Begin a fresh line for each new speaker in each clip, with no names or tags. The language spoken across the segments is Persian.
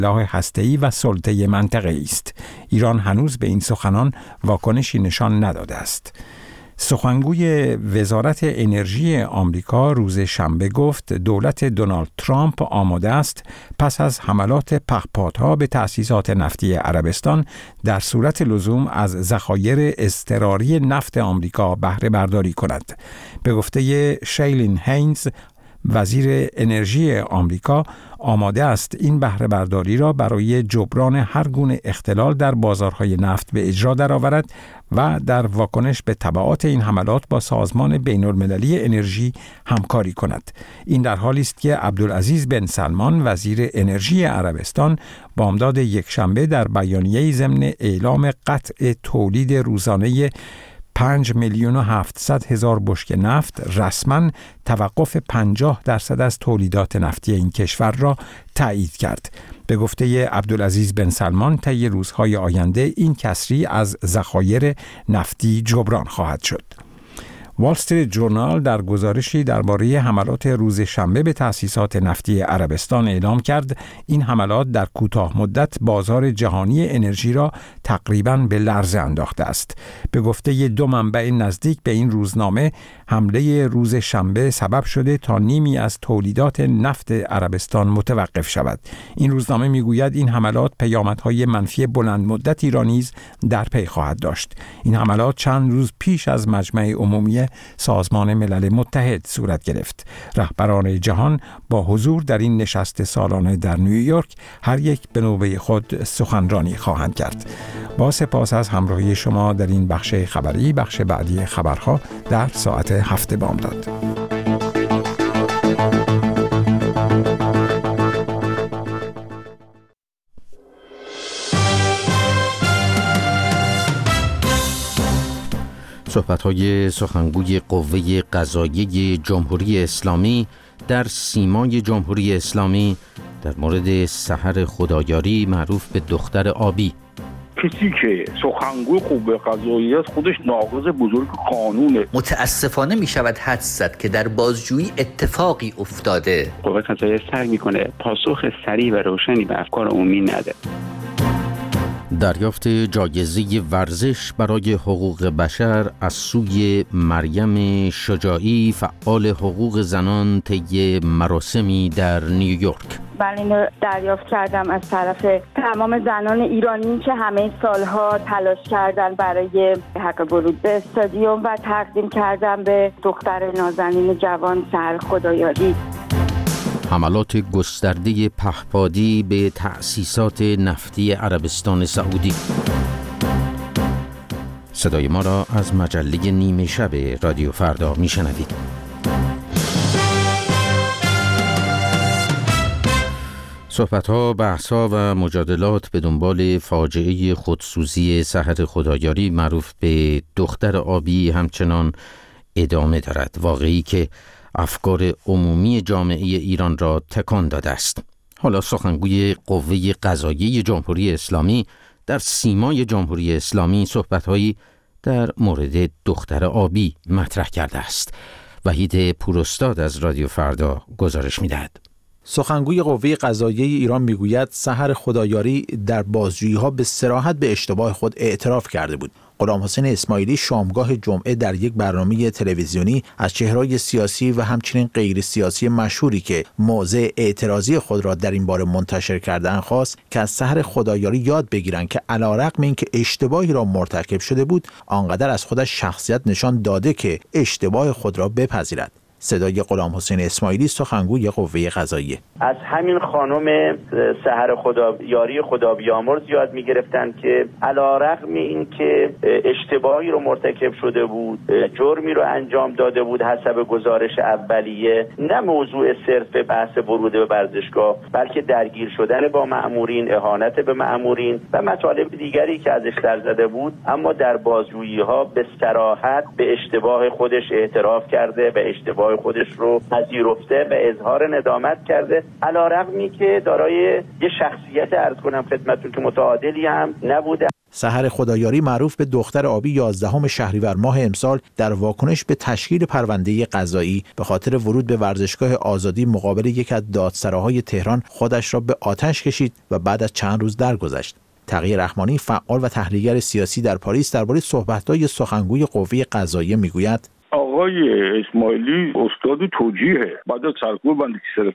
سلاح هسته‌ای و سلطه منطقه‌ای است. ایران هنوز به این سخنان واکنشی نشان نداده است. سخنگوی وزارت انرژی آمریکا روز شنبه گفت دولت دونالد ترامپ آماده است پس از حملات پهپادها به تأسیسات نفتی عربستان در صورت لزوم از ذخایر اضطراری نفت آمریکا بهره برداری کند. به گفته شیلین هینز، وزیر انرژی آمریکا، آماده است این بهره برداری را برای جبران هر گونه اختلال در بازارهای نفت به اجرا درآورد و در واکنش به تبعات این حملات با سازمان بین‌المللی انرژی همکاری کند. این در حالی است که عبدالعزیز بن سلمان، وزیر انرژی عربستان، بامداد یکشنبه در بیانیه‌ای ضمن اعلام قطع تولید روزانه 5,700,000 بشکه نفت رسما توقف 50% از تولیدات نفتی این کشور را تایید کرد. به گفته عبدالعزیز بن سلمان، طی روزهای آینده این کسری از ذخایر نفتی جبران خواهد شد. وال استریت جورنال در گزارشی درباره حملات روز شنبه به تأسیسات نفتی عربستان اعلام کرد این حملات در کوتاه مدت بازار جهانی انرژی را تقریباً به لرزه انداخته است. به گفته دو منبع نزدیک به این روزنامه، حمله روز شنبه سبب شده تا نیمی از تولیدات نفت عربستان متوقف شود. این روزنامه میگوید این حملات پیامدهای منفی بلند مدتی را نیز در پی خواهد داشت. این حملات چند روز پیش از مجمع عمومی سازمان ملل متحد صورت گرفت. رهبران جهان با حضور در این نشست سالانه در نیویورک هر یک به نوبه خود سخنرانی خواهند کرد. با سپاس از همراهی شما در این بخش خبری، بخش بعدی خبرها در ساعت 7 بامداد.
صحبت‌های سخنگوی قوه قضاییه جمهوری اسلامی در سیمای جمهوری اسلامی در مورد سحر خدایاری معروف به دختر آبی.
کسی که سخنگوی قوه قضاییه است خودش ناقض بزرگ قانونه.
متاسفانه می شود حدس زد که در بازجویی اتفاقی افتاده.
قوه قضاییه سعی میکنه پاسخ سریع و روشنی به افکار عمومی نده.
دریافت جایزه ورزش برای حقوق بشر از سوی مریم شجاعی، فعال حقوق زنان، طی مراسمی در نیویورک.
من اینو دریافت کردم از طرف تمام زنان ایرانی که همه سالها تلاش کردن برای حق ورود به استادیوم و تقدیم کردم به دختر نازنین جوان سحر خدایاری.
حملات گسترده پهپادی به تأسیسات نفتی عربستان سعودی. صدای ما را از مجله نیمه شب رادیو فردا میشنوید. صحبت‌ها، بحث‌ها و مجادلات به دنبال فاجعه خودسوزی سحر خدایاری معروف به دختر آبی همچنان ادامه دارد. واقعی که افکار عمومی جامعه ایران را تکان داده است. حالا سخنگوی قوه قضاییه جمهوری اسلامی در سیمای جمهوری اسلامی صحبت‌هایی در مورد دختر آبی مطرح کرده است. وحید پوراستاد از رادیو فردا گزارش می‌دهد.
سخنگوی قوه قضاییه ایران میگوید سحر خدایاری در بازجویی‌ها به صراحت به اشتباه خود اعتراف کرده بود. غلامحسین اسماعیلی شامگاه جمعه در یک برنامه تلویزیونی از چهره‌های سیاسی و همچنین غیر سیاسی مشهوری که موضع اعتراضی خود را در این باره منتشر کردند خواست که از سحر خدایاری یاد بگیرند که علیرغم اینکه اشتباهی را مرتکب شده بود، آنقدر از خودش شخصیت نشان داده که اشتباه خود را بپذیرد. صدای غلامحسین اسماعیلی، سخنگوی قوه قضاییه.
از همین خانم سحر خدایاری خدا بیامرز یاد می‌گرفتن که علیرغم اینکه اشتباهی رو مرتکب شده بود، جرمی رو انجام داده بود حسب گزارش اولیه، نه موضوع صرف بحث ورود به ورزشگاه، بلکه درگیر شدن با مأمورین، اهانت به مأمورین و مطالب دیگری که ازش در زده بود، اما در بازجویی‌ها به صراحت به اشتباه خودش اعتراف کرده و اشتباه خودش رو پذیرفته و اظهار ندامت کرده، علیرغمی که دارای یه شخصیت عرض کنم خدمتتون که متعادلی هم نبوده.
سحر خدایاری معروف به دختر آبی 11 شهریور ماه امسال در واکنش به تشکیل پرونده قضایی به خاطر ورود به ورزشگاه آزادی مقابل یک از دادسراهای تهران خودش را به آتش کشید و بعد از چند روز درگذشت. تقی رحمانی، فعال و تحلیلگر سیاسی در پاریس، درباره صحبت‌های سخنگوی قوه قضاییه میگوید:
آقای اسماعیلی استاد توجیهه. بعد از سرکوب بند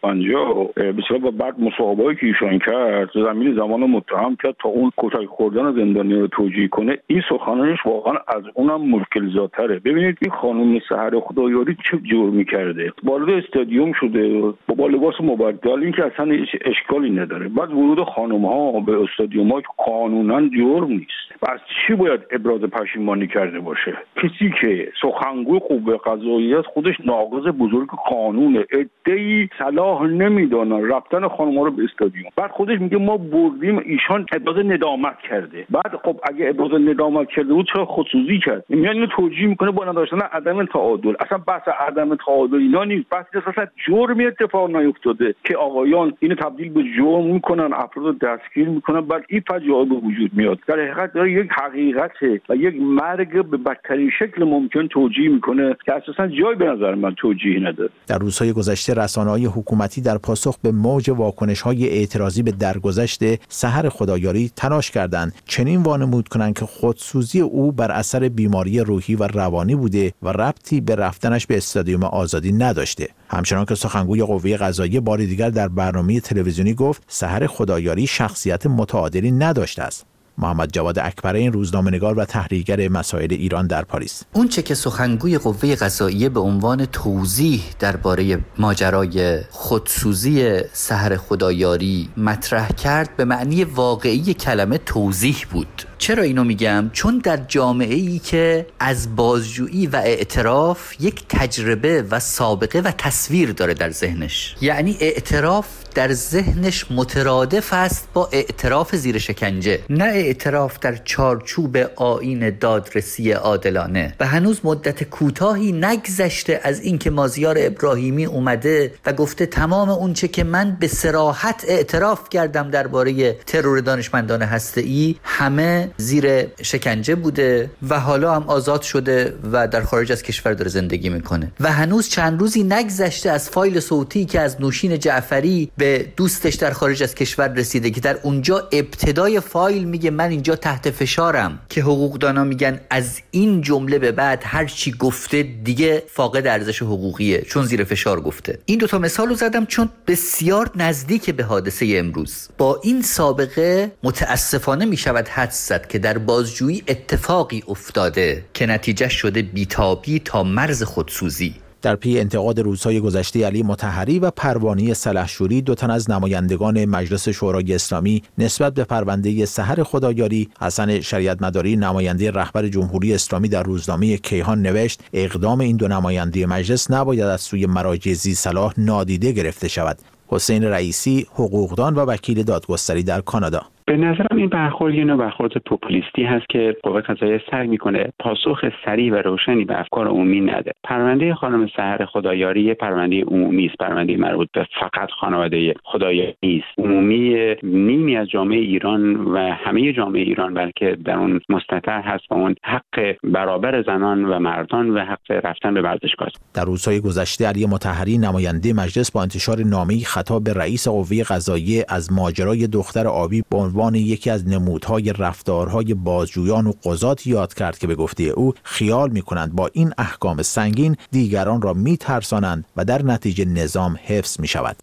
350 بسیار بعد مصاحبه‌ای که ایشان کرد زمین زمان متهم کرد تا اون کتک خوردن زندانیان رو توجیه کنه. این سخنانش واقعا از اونم مشکل‌زاتره. ببینید این خانم سحر خدایاری چه جرمی کرده. وارد استادیوم شده با لباس مبدل، این که اصلا هیچ اشکالی نداره. بعد ورود خانم‌ها به استادیوم‌ها قانوناً جرم نیست. پس چی باید ابراز پشیمانی کرده باشه؟ کسی که سخنگوی قوه قضاییه خودش ناقض بزرگ قانونه. عده‌ای صلاح نمیدونن رفتن خانم‌ها رو به استادیوم. بعد خودش میگه ما بردیم، ایشان ابراز ندامت کرده. بعد خب اگه ابراز ندامت کرده بود چرا خودسوزی کرد؟ میاد اینو توجیه میکنه با نداشتن عدم تعادل. اصلا بحث عدم تعادل اینا نیست. بحث اصلا جرمی اتفاق نیفتاده که آقایان اینو تبدیل به جرم میکنن، افراد رو دستگیر میکنن، بعد این فجایع به وجود میاد. در حقیقت داره یک حقیقته و یک مرگ به بدترین شکل ممکن توجیه میکنه که اساسا جای به نظر من توجیه نداره.
در روزهای گذشته رسانه‌های حکومتی در پاسخ به موج واکنش‌های اعتراضی به درگذشت سحر خدایاری تلاش کردند چنین وانمود کنند که خودسوزی او بر اثر بیماری روحی و روانی بوده و ربطی به رفتنش به استادیوم آزادی نداشته. همچنان که سخنگوی قوه قضاییه بار دیگر در برنامه تلویزیونی گفت سحر خدایاری شخصیت متعادلی نداشته است. محمد جواد اکبرین، روزنامه‌نگار و تحلیلگر مسائل ایران در پاریس:
اون چه که سخنگوی قوه قضاییه به عنوان توضیح درباره ماجرای خودسوزی سحر خدایاری مطرح کرد به معنی واقعی کلمه توضیح بود. چرا اینو میگم؟ چون در جامعه‌ای که از بازجویی و اعتراف یک تجربه و سابقه و تصویر داره در ذهنش، یعنی اعتراف در ذهنش مترادف است با اعتراف زیر شکنجه، نه اعتراف در چارچوب آیین دادرسی عادلانه. و هنوز مدت کوتاهی نگذشته از اینکه مازیار ابراهیمی اومده و گفته تمام اون چه که من به صراحت اعتراف کردم درباره ترور دانشمندان هسته‌ای همه زیر شکنجه بوده و حالا هم آزاد شده و در خارج از کشور داره زندگی میکنه. و هنوز چند روزی نگذشته از فایل صوتی که از نوشین جعفری به دوستش در خارج از کشور رسیده که در اونجا ابتدای فایل میگه من اینجا تحت فشارم، که حقوقدانا میگن از این جمله به بعد هر چی گفته دیگه فاقد ارزش حقوقیه چون زیر فشار گفته. این دوتا مثالو زدم چون بسیار نزدیک به حادثه امروز. با این سابقه متاسفانه میشود حدس زد که در بازجویی اتفاقی افتاده که نتیجه شده بیتابی تا مرز خودسوزی.
در پی انتقاد روزهای گذشته علی مطهری و پروانه سلحشوری، دو تن از نمایندگان مجلس شورای اسلامی نسبت به پرونده سحر خدایاری، حسن شریعت مداری نماینده رهبر جمهوری اسلامی در روزنامه کیهان نوشت اقدام این دو نماینده مجلس نباید از سوی مراجع ذی‌صلاح نادیده گرفته شود. حسین رئیسی، حقوقدان و وکیل دادگستری در کانادا:
به نظرم این برخورد یه نوع برخورد پوپولیستی هست که قوه قضاییه سعی میکنه پاسخ سریع و روشنی به افکار عمومی نده. پرونده خانم سحر خدایاری یه پرونده عمومی است، پرونده مربوط به فقط خانواده خدایاری نیست. عمومی نیمی از جامعه ایران و همه جامعه ایران بلکه در اون مستتر هست و اون حق برابر زنان و مردان و حق رفتن به ورزشگاه.
در روزهای گذشته علی مطهری نماینده مجلس با انتشار نامه‌ای خطاب به رئیس قوه قضاییه از ماجرای دختر آبی به عنوان یکی از نمودهای رفتارهای بازجویان و قضات یاد کرد که به گفته او خیال می‌کنند با این احکام سنگین دیگران را می‌ترسانند و در نتیجه نظام حفظ می‌شود.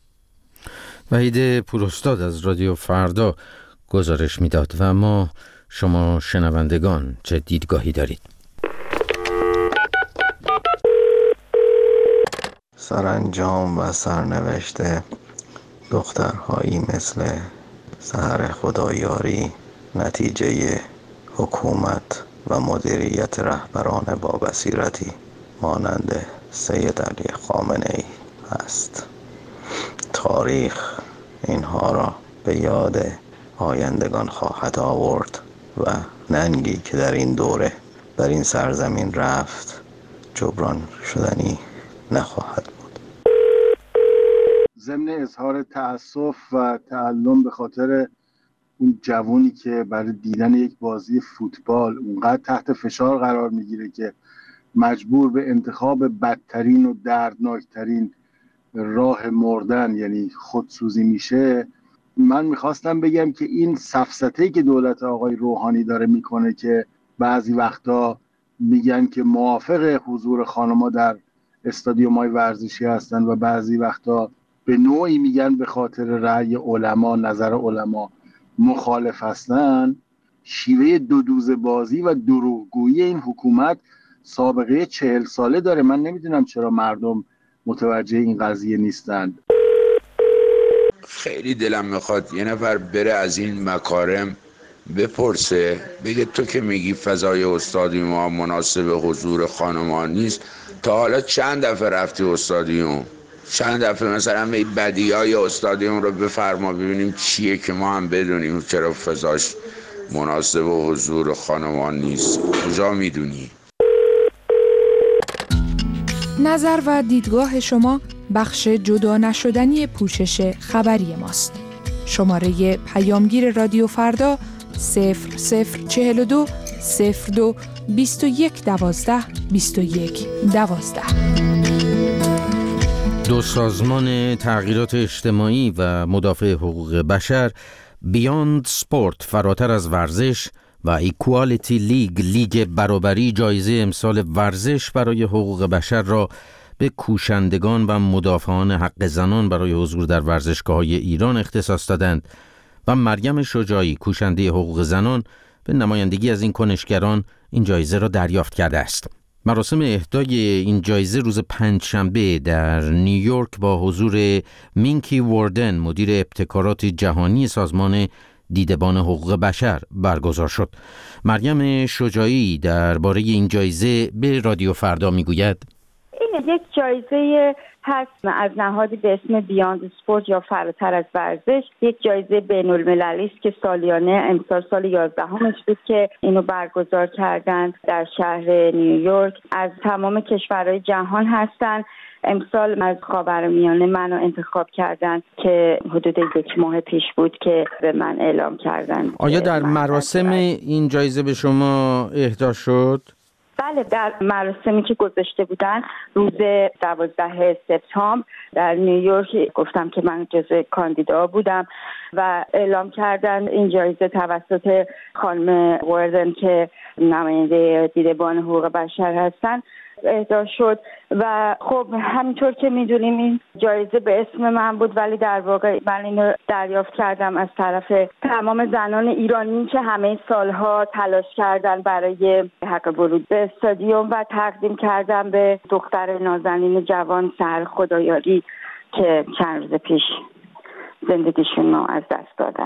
وحید پوراستاد از رادیو فردا گزارش می‌داد و ما شما شنوندگان چه دیدگاهی دارید؟
سرانجام و سرنوشت دخترهایی مثل سحر خدایاری نتیجه حکومت و مدیریت رهبران با بصیرتی مانند سید علی خامنه‌ای است. تاریخ اینها را به یاد آیندگان خواهد آورد و ننگی که در این دوره در این سرزمین رفت جبران شدنی نخواهد بود.
ضمن اظهار تأسف و تعلم به خاطر اون جوونی که برای دیدن یک بازی فوتبال اونقدر تحت فشار قرار میگیره که مجبور به انتخاب بدترین و دردناکترین راه مردن یعنی خودسوزی میشه. من میخواستم بگم که این سفسطه‌ای که دولت آقای روحانی داره میکنه که بعضی وقتا میگن که موافق حضور خانم‌ها در استادیوم‌های ورزشی هستن و بعضی وقتا به نوعی میگن به خاطر رأی علما، نظر علما مخالف هستن. شیوه دودوزه بازی و دروغگویی این حکومت سابقه 40 ساله داره. من نمیدونم چرا مردم متوجه این قضیه نیستند.
خیلی دلم میخواد یه نفر بره از این مکارم بپرسه، بگه تو که میگی فضای استادیوم مناسب حضور خانمان نیست، تا حالا چند دفعه رفتی استادیوم؟ چند دفعه مثلا به بدیهای استادیوم رو بفرما ببینیم چیه که ما هم بدونیم چرا فضاش مناسب حضور خانمان نیست. کجا میدونی؟
نظر و دیدگاه شما بخش جدا نشدنی پوشش خبری ماست. شماره پیامگیر رادیو فردا 0042 02 21 12 21 12.
دو سازمان تغییرات اجتماعی و مدافع حقوق بشر، بیاند سپورت فراتر از ورزش و ایکوالیتی لیگ برابری جایزه امسال ورزش برای حقوق بشر را به کوشندگان و مدافعان حق زنان برای حضور در ورزشگاه‌های ایران اختصاص دادند و مریم شجاعی، کوشنده حقوق زنان، به نمایندگی از این کنشگران این جایزه را دریافت کرده است. مراسم اهدای این جایزه روز پنجشنبه در نیویورک با حضور مینکی واردن، مدیر ابتکارات جهانی سازمان دیدبان حقوق بشر برگزار شد. مریم شجاعی درباره این جایزه به رادیو فردا میگوید:
این یک جایزه هست از نهادی به اسم بیاند سپورت یا فراتر از ورزش. یک جایزه بین‌المللی است که سالیانه، امسال سال 11مش بود که اینو برگزار کردند در شهر نیویورک. از تمام کشورهای جهان هستن. امسال از خاورمیانه منو انتخاب کردن که حدود 1 ماه پیش بود که به من اعلام کردن.
آیا در مراسم این جایزه به شما اهدا شد؟
بله، در مراسمی که گذاشته بودن روز 12 سپتامبر در نیویورک گفتم که من جزو کاندیدا بودم و اعلام کردن این جایزه توسط خانم واردن که نماینده دیدبان حقوق بشر هستن اهدا شد. و خب همینطور که میدونیم این جایزه به اسم من بود، ولی در واقع من اینو دریافت کردم از طرف تمام زنان ایرانی که همه سالها تلاش کردن برای حق ورود به استادیوم و تقدیم کردم به دختر نازنین جوان سحر خدایاری که چند روز پیش زندگیشون رو از دست دادن.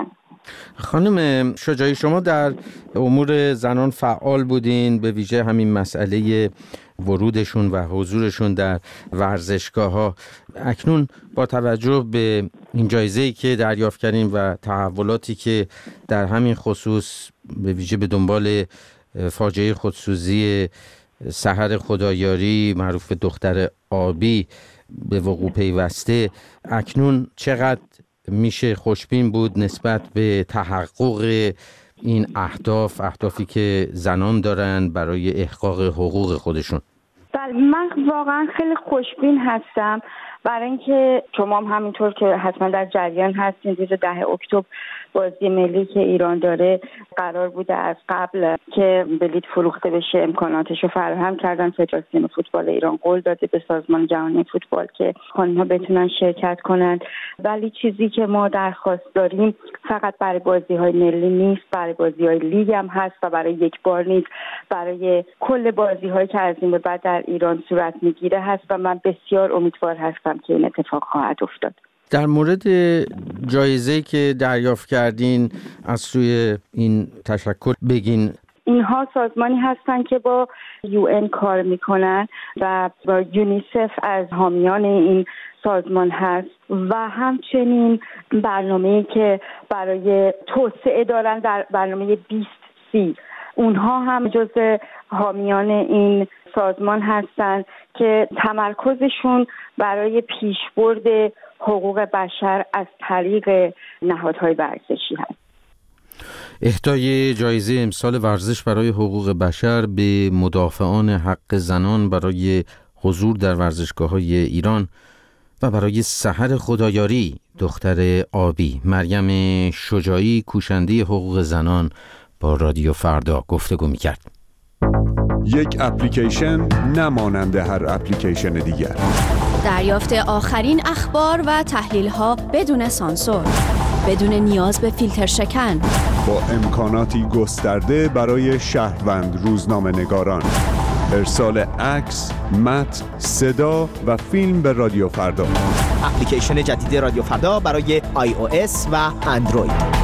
خانم شجاعی، شما در امور زنان فعال بودین، به ویژه همین مسئله ورودشون و حضورشون در ورزشگاه‌ها. اکنون با توجه به این جایزه‌ای که دریافت کردین و تحولاتی که در همین خصوص به ویژه به دنبال فاجعه خودسوزی سحر خدایاری معروف به دختر آبی به وقوع پیوسته، اکنون چقدر میشه خوشبین بود نسبت به تحقق این اهدافی که زنان دارن برای احقاق حقوق خودشون؟
بله، من واقعا خیلی خوشبین هستم برای اینکه شما هم همینطور که حتما در جریان هستین، روز 10 اکتبر بازی ملی که ایران داره قرار بوده از قبل که بلیط فروخته بشه، امکاناتش رو فراهم کردن. فدراسیون فوتبال ایران قول داده به سازمان جهانی فوتبال که خانم‌ها بتونن شرکت کنند، ولی چیزی که ما درخواست داریم فقط برای بازی‌های ملی نیست، برای بازی‌های لیگ هم هست و برای یک بار نیست، برای کل بازی‌هایی که از این به بعد در ایران صورت میگیره هست و من بسیار امیدوار هستم که این اتفاق خواهد افتاد.
در مورد جایزه‌ای که دریافت کردین از سوی این تشکل بگین.
اینها سازمانی هستن که با UN کار میکنن و با یونیسف از حامیان این سازمان هست و همچنین برنامه‌ای که برای توسعه دارن در برنامه 2030 اونها هم جزء حامیان این سازمان هستن که تمرکزشون برای پیشبرد حقوق بشر از طریق نهادهای ورزشی هست.
اهدای جایزه امسال ورزش برای حقوق بشر به مدافعان حق زنان برای حضور در ورزشگاه‌های ایران و برای سحر خدایاری دختر آبی مریم شجاعی کوشنده حقوق زنان با رادیو فردا گفتگو می‌کرد.
یک اپلیکیشن نمانند هر اپلیکیشن دیگر.
دریافت آخرین اخبار و تحلیل‌ها بدون سانسور، بدون نیاز به فیلتر شکن،
با امکاناتی گسترده برای شهروند روزنامه‌نگاران. ارسال عکس، متن، صدا و فیلم به رادیو فردا.
اپلیکیشن جدید رادیو فردا برای iOS و اندروید.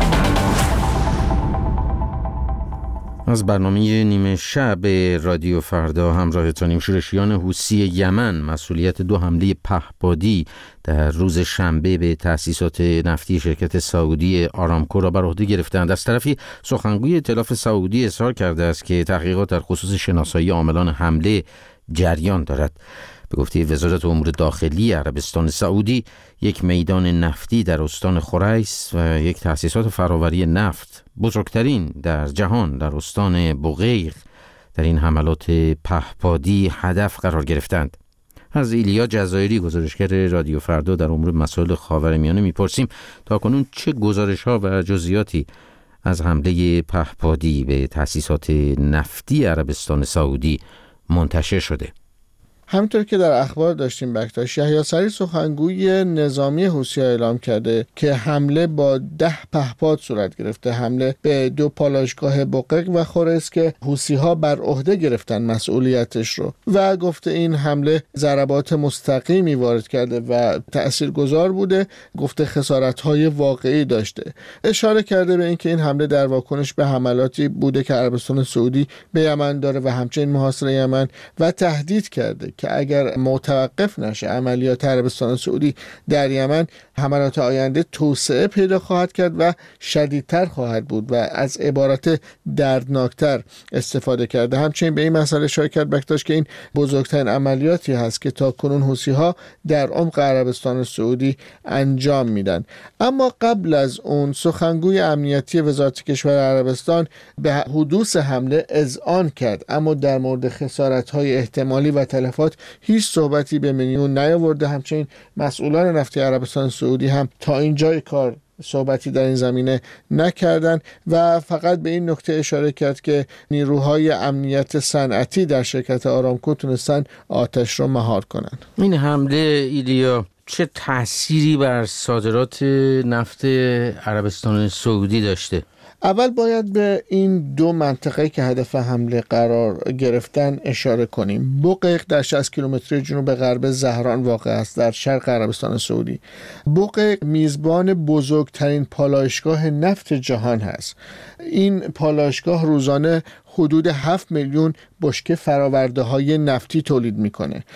از برنامه نیمه شب رادیو فردا همراهتانیم. شورشیان حوثی یمن مسئولیت 2 حمله پهپادی در روز شنبه به تأسیسات نفتی شرکت سعودی آرامکو را بر عهده گرفتند. از طرفی سخنگوی ائتلاف سعودی اظهار کرده است که تحقیقات در خصوص شناسایی عاملان حمله جریان دارد. به گفته وزارت امور داخلی عربستان سعودی، یک میدان نفتی در استان خریس و یک تأسیسات فراوری نفت بزرگترین در جهان در استان بوقیق در این حملات پهپادی هدف قرار گرفتند. از ایلیا جزایری گزارشگر رادیو فردا در امور مسائل خاورمیانه میپرسیم تاکنون چه گزارش‌ها و جزئیاتی از حمله پهپادی به تأسیسات نفتی عربستان سعودی منتشر شده.
همونطور که در اخبار داشتیم بکتاش، یحیی سری سخنگوی نظامی حوثی‌ها اعلام کرده که حمله با 10 پهپاد صورت گرفته. حمله به 2 پالایشگاه بوقیق و خریس که حوثی‌ها بر عهده گرفتن مسئولیتش رو و گفته این حمله ضربات مستقیمی وارد کرده و تاثیرگذار بوده. گفته خسارت‌های واقعی داشته. اشاره کرده به اینکه این حمله در واکنش به حملاتی بوده که عربستان سعودی به یمن داره و همچنین محاصره یمن و تهدید کرده که اگر متوقف نشه عملیات عربستان سعودی در یمن، حملات آینده توسعه پیدا خواهد کرد و شدیدتر خواهد بود و از عبارات دردناکتر استفاده کرده. همچنین به این مسئله اشاره کرد بکتاش که این بزرگترین عملیاتی هست که تا کنون حوثی‌ها در عمق عربستان سعودی انجام میدن. اما قبل از اون سخنگوی امنیتی وزارت کشور عربستان به حدوث حمله اذعان کرد، اما در مورد خسارت‌های احتمالی و تلفات هیچ صحبتی به میون نیاورده. همچنین مسئولان نفتی عربستان سعودی هم تا اینجای کار صحبتی در این زمینه نکردند و فقط به این نکته اشاره کرد که نیروهای امنیت صنعتی در شرکت آرامکو تونستن آتش رو مهار کنند.
این حمله ایلیا چه تأثیری بر صادرات نفت عربستان سعودی داشته؟
اول باید به این 2 منطقه که هدف حمله قرار گرفتن اشاره کنیم. بوقیق در 60 کیلومتری جنوب غرب زهران واقع است در شرق عربستان سعودی. بوقیق میزبان بزرگترین پالایشگاه نفت جهان هست. این پالایشگاه روزانه حدود 7 میلیون بشکه فرآورده‌های نفتی تولید میکنه.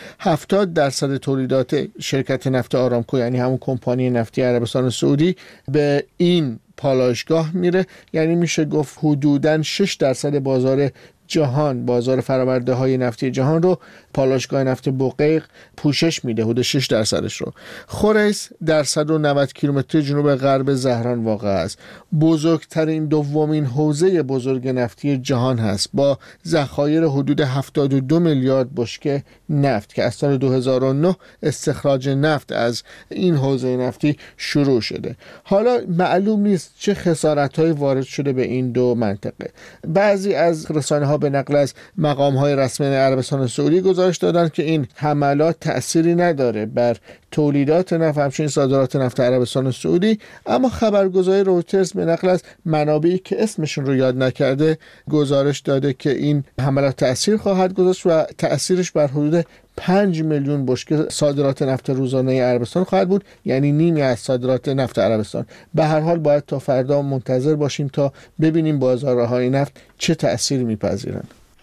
70% تولیدات شرکت نفت آرامکو، یعنی همون کمپانی نفتی عربستان سعودی، به این پالایشگاه میره. یعنی میشه گفت حدوداً 6% بازار جهان، بازار فرآورده‌های نفتی جهان رو پالایشگاه نفت بوقیق پوشش میده، حدود 6% رو. خریس در 190 کیلومتر جنوب غرب زهران واقع است. بزرگترین دومین حوزه بزرگ نفتی جهان هست با ذخایر حدود 72 میلیارد بشکه نفت که از سال 2009 استخراج نفت از این حوزه نفتی شروع شده. حالا معلوم نیست چه خسارت‌هایی وارد شده به این 2 منطقه. بعضی از رسانه‌ها به نقل از مقام‌های رسمی عربستان سعودی گزارش دادند که این حملات تأثیری نداره بر تولیدات نفت همچنین صادرات نفت عربستان سعودی، اما خبرگزاری رویترز به نقل از منابعی که اسمشون رو یاد نکرده گزارش داده که این حملات تأثیر خواهد گذاشت و تأثیرش بر حدود 5 میلیون بشکه صادرات نفت روزانه عربستان خواهد بود، یعنی نیمی از صادرات نفت عربستان. به هر حال باید تا فردا منتظر باشیم تا ببینیم بازارهای نفت چه تأثیری میپذیرند.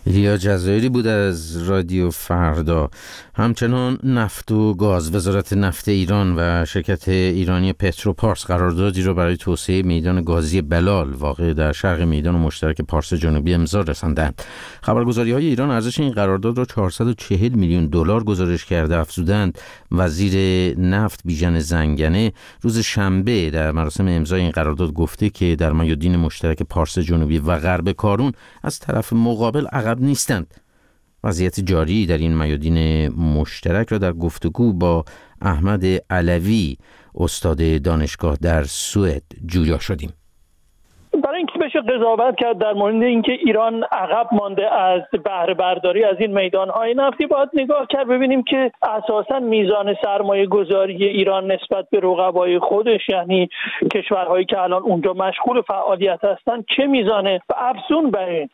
ایلیا جزایری بود از رادیو فردا. همچنان نفت و گاز، وزارت نفت ایران و شرکت ایرانی پتروپارس قراردادی را برای توسعه میدان گازی بلال واقع در شرق میدان مشترک پارس جنوبی امضا رساندند. خبرگزاری‌های ایران ارزش این قرارداد را 440 میلیون دلار گزارش کرده افزودند. وزیر نفت بیژن زنگنه روز شنبه در مراسم امضای این قرارداد گفته که در میادین مشترک پارس جنوبی و غرب کارون از طرف مقابل عقب نیستند. وضعیت جاری در این میادین مشترک را در گفتگو با احمد علوی استاد دانشگاه در سوئد جویا شدیم.
برای اینکه بشه قضاوت کرد در مورد اینکه ایران عقب مانده از بهره برداری از این میدان‌های نفتی، باید نگاه کرد ببینیم که اساساً میزان سرمایه گذاری ایران نسبت به رقبای خودش، یعنی کشورهایی که الان اونجا مشغول فعالیت هستن، چه میزانه و افزون بر این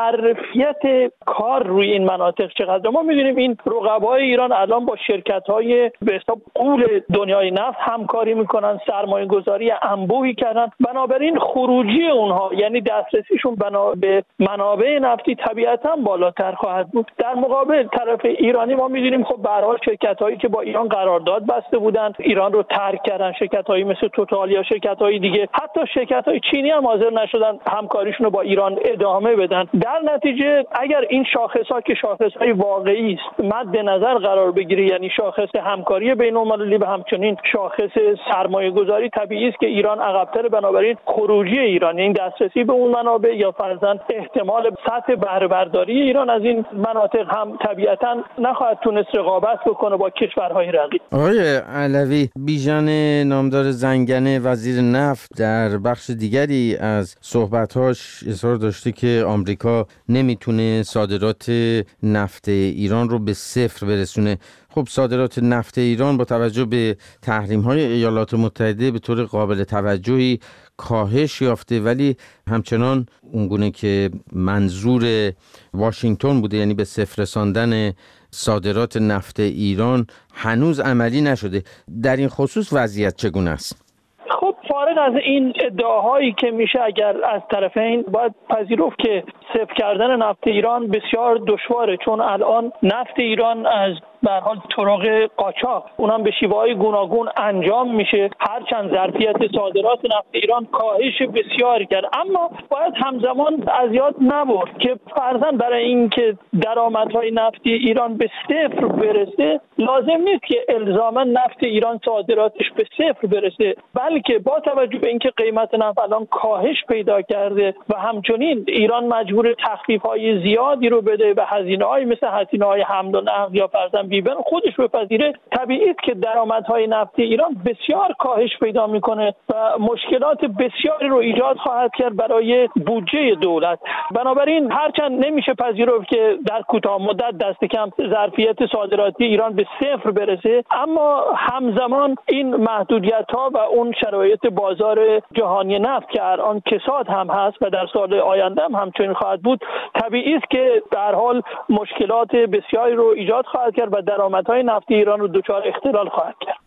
ظرفیت کار روی این مناطق چقدر. ما می‌دونیم این رقبای ایران الان با شرکت‌های به حساب غول دنیای نفت همکاری می‌کنن، سرمایه گذاری انبوهی کردن، بنابراین خروجی اونها یعنی دسترسیشون به منابع نفتی طبیعتاً بالاتر خواهد بود. در مقابل طرف ایرانی ما می‌دونیم خب به هر حال شرکت‌هایی که با ایران قرارداد بسته بودن ایران رو ترک کردن، شرکت‌هایی مثل توتال یا شرکت‌های دیگه، حتی شرکت‌های چینی هم حاضر نشدن همکاریشون رو با ایران ادامه بدن. در نتیجه اگر این شاخص‌ها که شاخص‌های واقعی است مد نظر قرار بگیره، یعنی شاخص همکاری بین‌المللی و همچنین شاخص سرمایه‌گذاری، طبیعی است که ایران عقب‌تر، بنابراین خروجی ایران، این دسترسی به اون منابع یا فرضاً احتمال سطح بهره برداری ایران از این مناطق هم طبیعتاً نخواهد تونست رقابت بکنه با کشورهای رقیب.
آقای علوی، بیژن نامدار زنگنه وزیر نفت در بخش دیگری از صحبت‌هاش اصرار داشته که آمریکا نمیتونه صادرات نفت ایران رو به صفر برسونه. خب صادرات نفت ایران با توجه به تحریم‌های ایالات متحده به طور قابل توجهی کاهش یافته، ولی همچنان اونگونه که منظور واشنگتن بوده، یعنی به صفر رساندن صادرات نفت ایران، هنوز عملی نشده. در این خصوص وضعیت چگونه است؟
خب فارغ از این ادعاهایی که میشه اگر از طرفین، باید پذیرفت که صفر کردن نفت ایران بسیار دشواره، چون الان نفت ایران از به هر حال طرق قاچاق اونم به شیوه‌های گوناگون انجام میشه، هرچند ظرفیت صادرات نفت ایران کاهش بسیاری کرد، اما باید همزمان از یاد نبرد که فرضاً برای اینکه درآمدهای نفتی ایران به صفر برسه لازم نیست که الزاما نفت ایران صادراتش به صفر برسه، بلکه با توجه به اینکه قیمت نفت الان کاهش پیدا کرده و همچنین ایران مجبور تخفیف‌های زیادی رو بده به هزینه‌های مثل هزینه‌های حمل و نقل یا فرضاً بیبن خودش بپذیره، طبیعی است که درآمدهای نفتی ایران بسیار کاهش پیدا میکنه و مشکلات بسیاری رو ایجاد خواهد کرد برای بودجه دولت. بنابراین هرچند نمیشه پذیرفت که در کوتاه مدت دست کم ظرفیت صادراتی ایران به صفر برسه، اما همزمان این محدودیت‌ها و اون شرایط بازار جهانی نفت که الان کساد هم هست و در سال آینده هم همچنین خواهد بود، طبیعی است که در حال مشکلات بسیاری رو ایجاد خواهد کرد و درآمدهای نفتی ایران رو دچار اختلال خواهد کرد.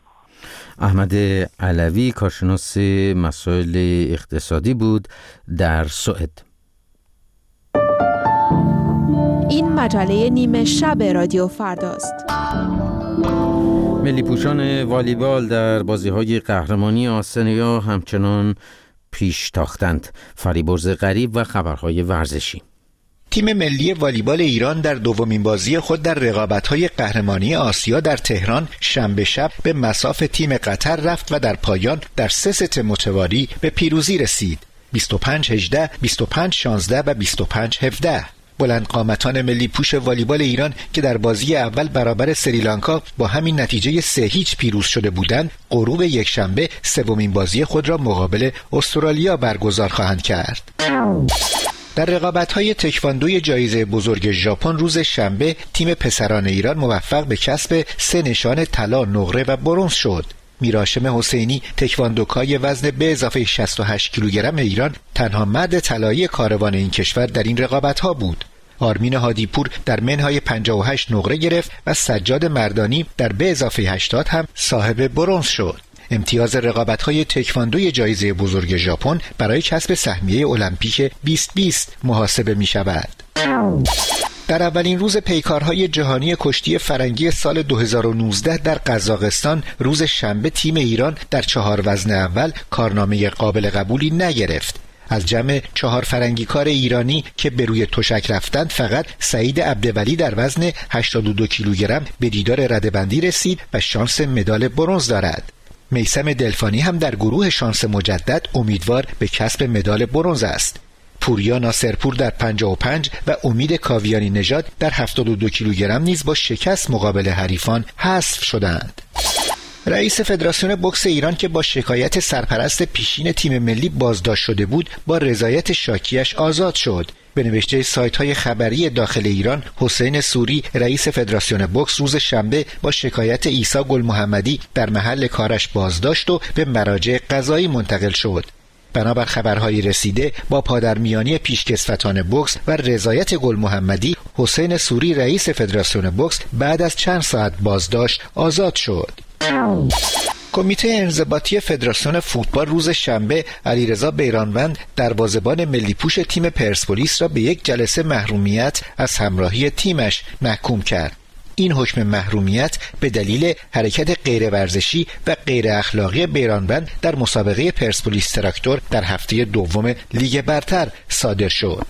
احمد علوی، کارشناس مسائل اقتصادی بود در سوئد.
این مجله نیمه شب رادیو فرداست.
ملی پوشان والیبال در بازی‌های قهرمانی آسیا همچنان پیش تاختند. فریبرز غریب و خبرهای ورزشی.
تیم ملی والیبال ایران در دومین بازی خود در رقابت‌های قهرمانی آسیا در تهران شنبه شب به مصاف تیم قطر رفت و در پایان در 3 ست متوالی به پیروزی رسید. 25-18، 25-16 و 25-17. بلند قامتان ملی پوش والیبال ایران که در بازی اول برابر سریلانکا با همین نتیجه 3-0 پیروز شده بودند، غروب یکشنبه سومین بازی خود را مقابل استرالیا برگزار خواهند کرد. در رقابت‌های تکواندوی جایزه بزرگ ژاپن روز شنبه تیم پسران ایران موفق به کسب 3 نشان طلا، نقره و برنز شد. میراشم حسینی، تکواندوکای وزن به اضافه 68 کیلوگرم ایران، تنها مرد طلایی کاروان این کشور در این رقابت‌ها بود. آرمین هادیپور در منهای 58 نقره گرفت و سجاد مردانی در به اضافه 80 هم صاحب برنز شد. امتیاز رقابت‌های تکواندوی جایزه بزرگ ژاپن برای کسب سهمیه المپیک 2020 محاسبه می‌شود. در اولین روز پیکارهای جهانی کشتی فرنگی سال 2019 در قزاقستان روز شنبه تیم ایران در 4 وزن اول کارنامه قابل قبولی نگرفت. از جمع 4 فرنگیکار ایرانی که به روی تشک رفتند فقط سعید عبدولی در وزن 82 کیلوگرم به دیدار رده‌بندی رسید و شانس مدال برنز دارد. میثم دلفانی هم در گروه شانس مجدد امیدوار به کسب مدال برنز است. پوریا ناصرپور در 55 و امید کاویانی نژاد در 72 کیلوگرم نیز با شکست مقابل حریفان حذف شدند. رئیس فدراسیون بوکس ایران که با شکایت سرپرست پیشین تیم ملی بازداشت شده بود با رضایت شاکیش آزاد شد. به نوشته سایت‌های خبری داخل ایران، حسین سوری رئیس فدراسیون بوکس روز شنبه با شکایت عیسی گل محمدی در محل کارش بازداشت و به مراجع قضایی منتقل شد. بنابر خبرهای رسیده با پادرمیانی پیشکسوتان بوکس و رضایت گل محمدی، حسین سوری رئیس فدراسیون بوکس بعد از چند ساعت بازداشت آزاد شد. کمیته انضباطی فدراسیون فوتبال روز شنبه علیرضا بیرانوند دروازه‌بان ملی پوش تیم پرسپولیس را به 1 جلسه محرومیت از همراهی تیمش محکوم کرد. این حکم محرومیت به دلیل حرکت غیر ورزشی و غیر اخلاقی بیرانوند در مسابقه پرسپولیس تراکتور در هفته دوم لیگ برتر صادر شد.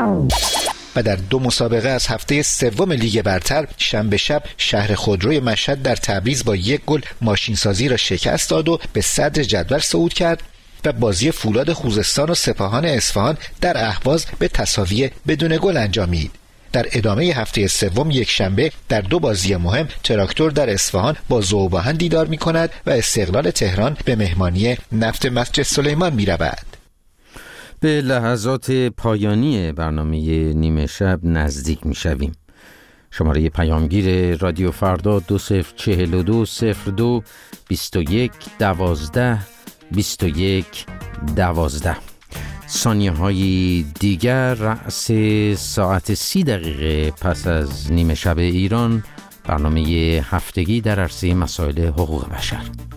و در 2 مسابقه از هفته سوم لیگ برتر شنبه شب شهر خودروی مشهد در تبریز با 1 گل ماشینسازی را شکست داد و به صدر جدول صعود کرد و بازی فولاد خوزستان و سپاهان اصفهان در اهواز به تساوی بدون گل انجامید. در ادامه هفته سوم یک شنبه در 2 بازی مهم تراکتور در اصفهان با ذوباهن دیدار می کند و استقلال تهران به مهمانی نفت مسجد سلیمان می رود.
به لحظات پایانی برنامه نیمه شب نزدیک می شویم. شماره پیامگیر رادیو فردا 2042 02 21 12 21 12. ثانیه های دیگر رأس ساعت 30 دقیقه پس از نیمه شب ایران برنامه هفتگی در عرصه مسائل حقوق بشر.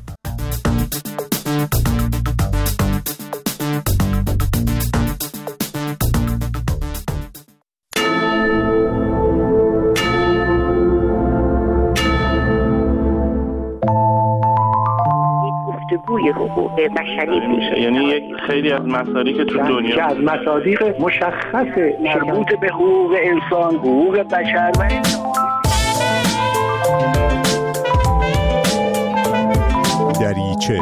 گفتگوی حقوق بشری میشه، یعنی یک خیلی از مصادیق تو دنیا از مصادیق مشخص مربوط به حقوق انسان، حقوق بشر و
دریچه.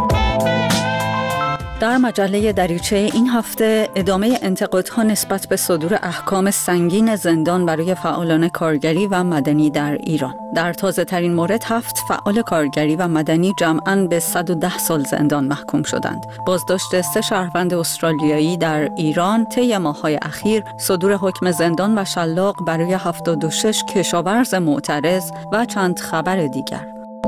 در مجله دریچه این هفته ادامه انتقادها نسبت به صدور احکام سنگین زندان برای فعالان کارگری و مدنی در ایران. در تازه ترین مورد 7 فعال کارگری و مدنی جمعاً به 110 سال زندان محکوم شدند. بازداشت 3 شهروند استرالیایی در ایران طی ماه‌های اخیر، صدور حکم زندان و شلاق برای 76 کشاورز معترض و چند خبر دیگر.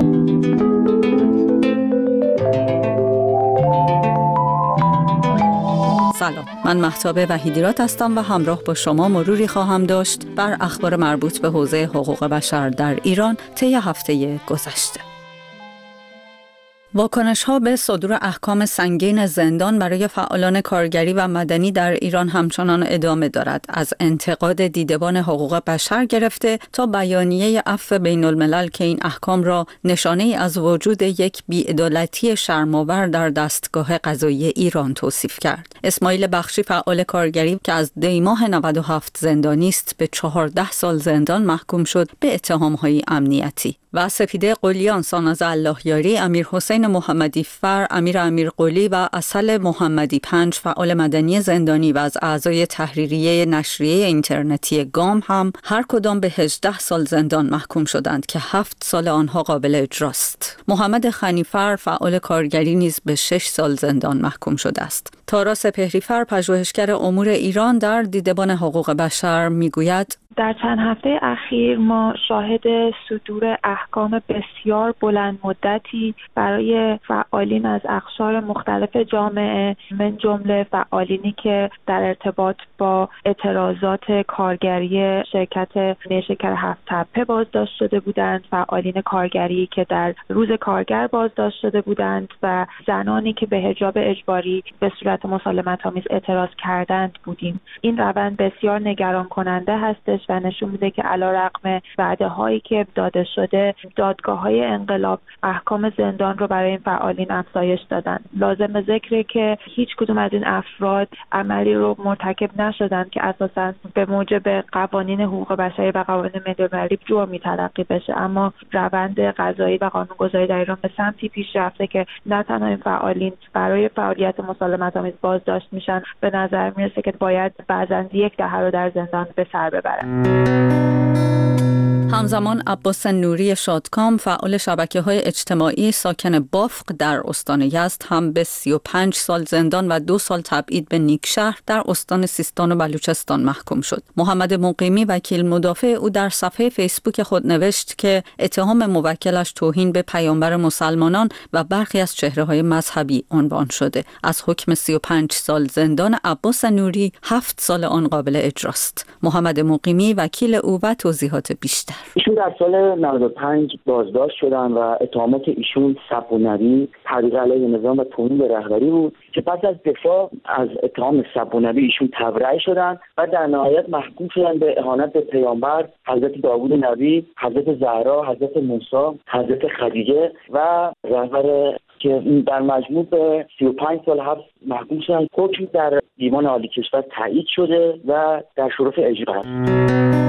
سلام، من مهتاب وحیدیرات هستم و همراه با شما مروری خواهم داشت بر اخبار مربوط به حوزه حقوق بشر در ایران طی هفته گذشته. واکنش‌ها به صدور احکام سنگین زندان برای فعالان کارگری و مدنی در ایران همچنان ادامه دارد. از انتقاد دیدبان حقوق بشر گرفته تا بیانیه عفو بین‌الملل که این احکام را نشانه‌ای از وجود یک بی‌عدالتی شرم‌آور در دستگاه قضایی ایران توصیف کرد. اسماعیل بخشی فعال کارگری که از دیماه 97 زندانی است به 14 سال زندان محکوم شد به اتهام‌های امنیتی. و سپیده قلیان، ساناز اللهیاری، امیر حسین محمدی فر، امیر امیرقلی و اصل محمدی پنج فعال مدنی زندانی و از اعضای تحریریه نشریه اینترنتی گام هم هر کدام به 18 سال زندان محکوم شدند که 7 سال آنها قابل اجراست. محمد خنیفر فعال کارگری نیز به 6 سال زندان محکوم شده است. تارا سپهریفر، پژوهشگر امور ایران در دیدبان حقوق بشر میگوید
در چند هفته اخیر ما شاهد صدور احکام بسیار بلند مدتی برای فعالین از اقشار مختلف جامعه، من جمله فعالینی که در ارتباط با اعتراضات کارگری شرکت نیشکر هفت تپه بازداشت شده بودند، فعالین کارگری که در روز کارگر بازداشت شده بودند و زنانی که به حجاب اجباری به صورت مسالمت‌آمیز اعتراض کردند بودیم. این روند بسیار نگران کننده هستش و نشون میده که علیرغم وعده‌هایی که داده شده، دادگاه‌های انقلاب احکام زندان رو برای این فعالین افزایش دادن. لازم ذکره که هیچ کدوم از این افراد عملی رو مرتکب نشدند که اساساً به موجب قوانین حقوق بشری و قوانین ملی‌المللی جرمی تلقی بشه، اما روند قضایی و قانونگذاری در ایران به سمتی پیش رفته که نه تنها این فعالین برای فعالیت مسالمت‌آمیز بازداشت میشن، به نظر میرسه که باید بعضاً 10 دهه رو در زندان به سر ببرن.
همزمان عباس نوری شادکام فعال شبکه‌های اجتماعی ساکن بافق در استان یزد هم به 35 سال زندان و 2 سال تبعید به نیکشهر در استان سیستان و بلوچستان محکوم شد. محمد مقیمی وکیل مدافع او در صفحه فیسبوک خود نوشت که اتهام موکلش توهین به پیامبر مسلمانان و برخی از چهره‌های مذهبی عنوان شده. از حکم 35 سال زندان عباس نوری 7 سال آن قابل اجراست. محمد مقیمی وکیل او و توضیحات بیشتر.
ایشون در سال 95 بازداشت شدن و اتهامات ایشون سب‌ونبی، تحریق علیه نظام و توهین به رهبری بود که پس از دفاع از اتهام سب‌ونبی ایشون تبرئه شدن و در نهایت محکوم شدن به اهانت به پیامبر حضرت داوود نبی، حضرت زهرا، حضرت موسی، حضرت خدیجه و رهبر که در مجموع به 35 سال حبس محکوم شدن. حکم در دیوان عالی کشور تایید شده و در شرف اجرا است.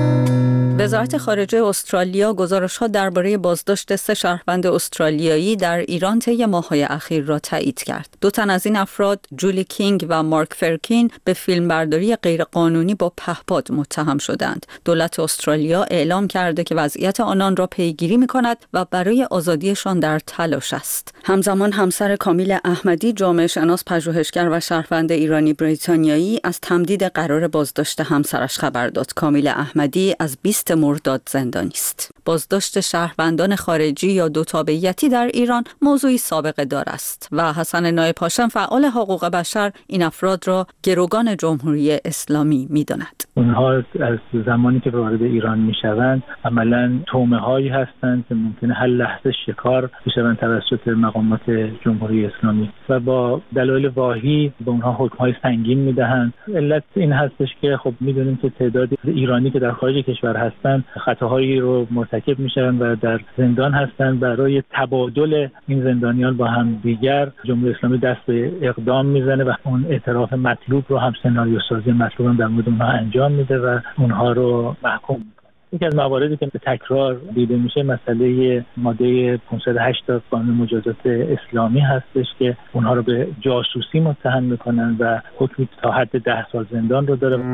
وزارت خارجه استرالیا گزارش‌ها درباره بازداشت 3 شهروند استرالیایی در ایران طی ماه‌های اخیر را تایید کرد. 2 تن از این افراد، جولی کینگ و مارک فرکین، به فیلمبرداری غیرقانونی با پهپاد متهم شدند. دولت استرالیا اعلام کرده که وضعیت آنان را پیگیری می‌کند و برای آزادیشان در تلاش است. همزمان همسر کامیل احمدی، جامعه شناس، پژوهشگر و شهروند ایرانی بریتانیایی، از تمدید قرار بازداشت همسرش خبر داد. کامیل احمدی از 20 مرداد زندانی است. بازداشت شهروندان خارجی یا دو تابعیتی در ایران موضوعی سابقه دار است و حسن نایب هاشم فعال حقوق بشر این افراد را گروگان جمهوری اسلامی می‌داند.
اونها از زمانی که وارد ایران میشوند عملاً تومه‌هایی هستند که ممکنه هر لحظه شکار بشوند توسط مقامات جمهوری اسلامی و با دلایل واهی به اونها حکم‌های سنگین میدهند. علت این هستش که خب میدونیم که تعداد ایرانی که در خارج کشور هستند خطاهایی رو مرتکب میشن و در زندان هستند. برای تبادل این زندانیان با هم دیگر جمهوری اسلامی دست به اقدام میزنه و اون اعتراف مطلوب رو هم سناریو سازی مطلوب هم در مورد اونها انجام میده و اونها رو محکوم میکنه. یکی از مواردی که به تکرار دیده میشه مسئله ماده 508 قانون مجازات اسلامی هستش که اونها رو به جاسوسی متهم میکنن و حکمی تا حد 10 سال زندان رو داره.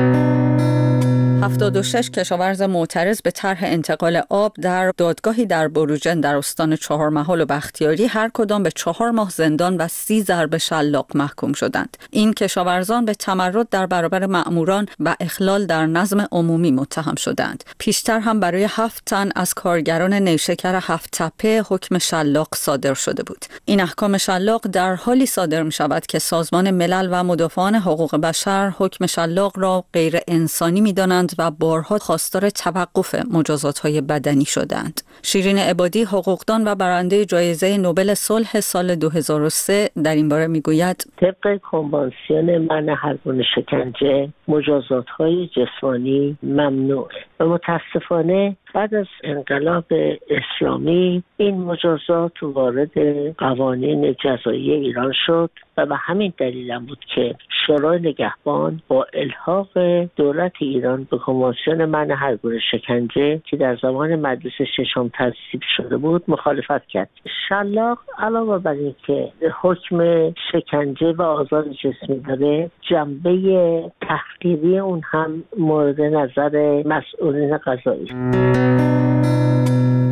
76 کشاورز معترض به طرح انتقال آب در دادگاهی در بروجرد در استان چهارمحال و بختیاری هر کدام به 4 ماه زندان و 30 ضرب شلاق محکوم شدند. این کشاورزان به تمرد در برابر مأموران و اخلال در نظم عمومی متهم شدند. پیشتر هم برای 7 تن از کارگران نیشکر هفت تپه حکم شلاق صادر شده بود. این احکام شلاق در حالی صادر می شود که سازمان ملل و مدافعان حقوق بشر حکم شلاق را غیر انسانی می دانند و بارها خواستار توقف مجازات‌های بدنی شدند. شیرین عبادی، حقوقدان و برنده جایزه نوبل صلح سال 2003 در این باره میگوید
طبق کنوانسیون منع هر گونه شکنجه مجازات‌های جسمانی ممنوع و متاسفانه بعد از انقلاب اسلامی این مجازات وارد قوانین جزایی ایران شد و به همین دلیل هم بود که شورای نگهبان با الحاق دولت ایران به کنوانسیون منع هر گونه شکنجه که در زمان مجلس ششم تصویب شده بود مخالفت کرد. شلاق علاوه بر این که حکم شکنجه و آزار جسمی داره، جنبه تحقیری اون هم مورد نظر مسئولین قضایی.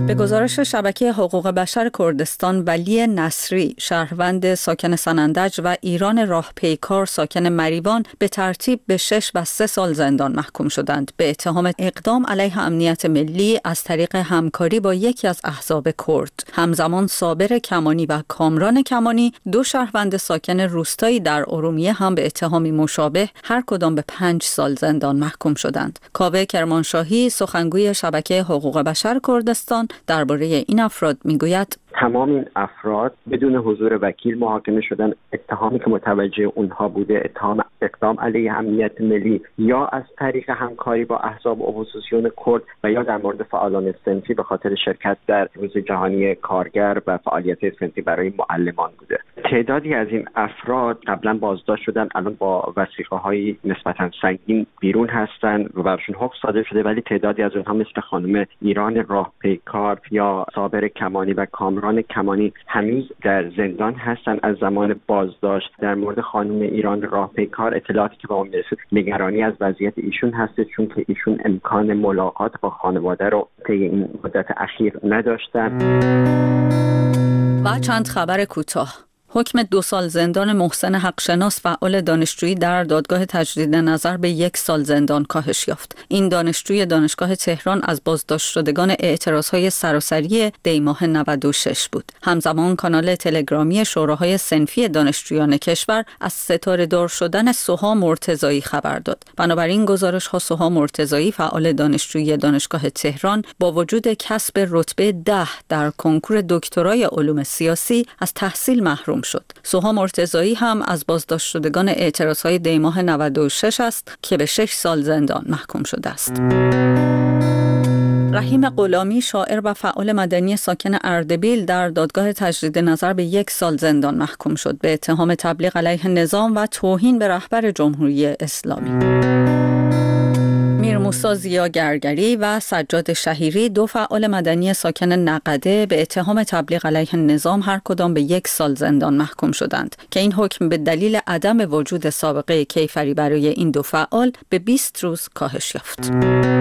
به گزارش شبکه حقوق بشر کردستان، ولی نصری شهروند ساکن سنندج و ایران راهپیکار ساکن مریوان به ترتیب به 6 و 3 سال زندان محکوم شدند به اتهام اقدام علیه امنیت ملی از طریق همکاری با یکی از احزاب کرد. همزمان صابر کمانی و کامران کمانی، 2 شهروند ساکن روستایی در ارومیه، هم به اتهامی مشابه هر کدام به 5 سال زندان محکوم شدند. کاوه کرمانشاهی، سخنگوی شبکه حقوق بشر کردستان، درباره این افراد میگوید:
تمام این افراد بدون حضور وکیل محاکمه شدن. اتهامی که متوجه اونها بوده اتهام اقدام علیه امنیت ملی یا از طریق همکاری با احزاب اپوزیسیون کرد و یا در مورد فعالان صنفی به خاطر شرکت در روز جهانی کارگر و فعالیت صنفی برای معلمان بوده. تعدادی از این افراد قبلا بازداشت شدن، الان با وثیقه‌های نسبتا سنگین بیرون هستن و براشون حکم صادر شده، ولی تعدادی از اونها مثل خانم ایران راهپیکار یا صابر کمانی و کامران کمانی هنوز در زندان هستن از زمان بازداشت. در مورد خانم ایران راهپیکار اطلاعاتی که به ما میرسید نگرانی از وضعیت ایشون هست، چون که ایشون امکان ملاقات با خانواده رو طی این مدت اخیر نداشتن.
و چند خبر کوتاه. حکم 2 سال زندان محسن حقشناس، فعال دانشجویی در دادگاه تجدید نظر، به 1 سال زندان کاهش یافت. این دانشجوی دانشگاه تهران از بازداشت شدگان اعتراضهای سراسری دی‌ماه 96 بود. همزمان کانال تلگرامی شوراهای صنفی دانشجویان کشور از ستاره دار شدن سوها مرتضایی خبر داد. بنابراین گزارش‌ها سوها مرتضایی، فعال دانشجویی دانشگاه تهران، با وجود کسب رتبه 10 در کنکور دکترای علوم سیاسی از تحصیل محروم شد. سوها مرتضایی هم از بازداشت شدگان اعتراضهای دی‌ماه 96 است که به 6 سال زندان محکوم شده است. رحیم غلامی، شاعر و فعال مدنی ساکن اردبیل، در دادگاه تجدید نظر به 1 سال زندان محکوم شد به اتهام تبلیغ علیه نظام و توهین به رهبر جمهوری اسلامی. میر موسی زیا گرگری و سجاد شهیری، 2 فعال مدنی ساکن نقده، به اتهام تبلیغ علیه نظام هر کدام به 1 سال زندان محکوم شدند که این حکم به دلیل عدم وجود سابقه کیفری برای این 2 فعال به 20 روز کاهش یافت.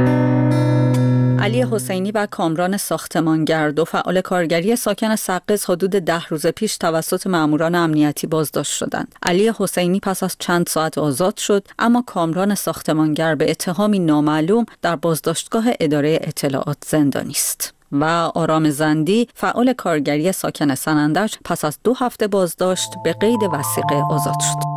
علی حسینی و کامران ساختمانگر، 2 فعال کارگری ساکن سقز، حدود 10 روز پیش توسط ماموران امنیتی بازداشت شدند. علی حسینی پس از چند ساعت آزاد شد، اما کامران ساختمانگر به اتهامی نامعلوم در بازداشتگاه اداره اطلاعات زندانی است. و آرام زندی، فعال کارگری ساکن سنندج، پس از 2 هفته بازداشت به قید وثیقه آزاد شد.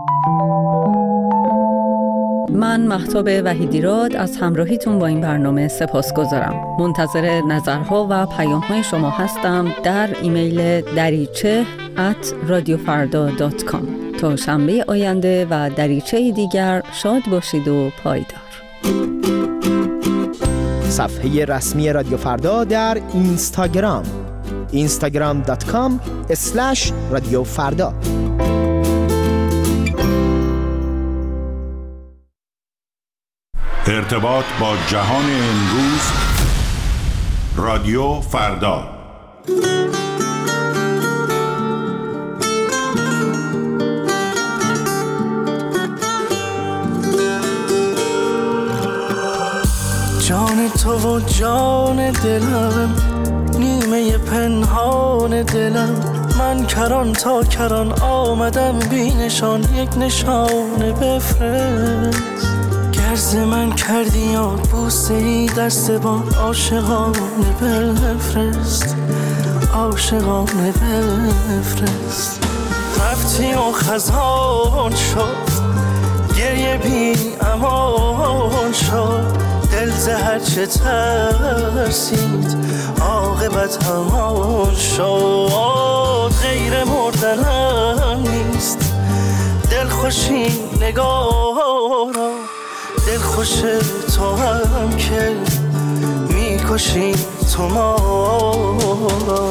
من مهتاب وحیدیراد از همراهیتون با این برنامه سپاسگزارم. منتظر نظرها و پیام‌های شما هستم در ایمیل dariche@radiofarda.com. تا شنبه آینده و دریچه دیگر شاد باشید و پایدار.
صفحه رسمی رادیو فردا در اینستاگرام instagram.com/radiofrda.
ارتباط با جهان امروز، رادیو فردا.
جان تو و جان دلم، نیمه پنهان دلم، من کران تا کران آمدم بی نشان، یک نشانه بفرست. گرز من کردی یاد بوسه ای دست با عاشقانه بفرست، عاشقانه بفرست. رفتی و خزان شد، گریه بی امان شد، دل زهر چه ترسید، عاقبت همان شد. غیر مردنم نیست، دل خوشی نگارا، دل خوش تو هم که میکشی تو ما را.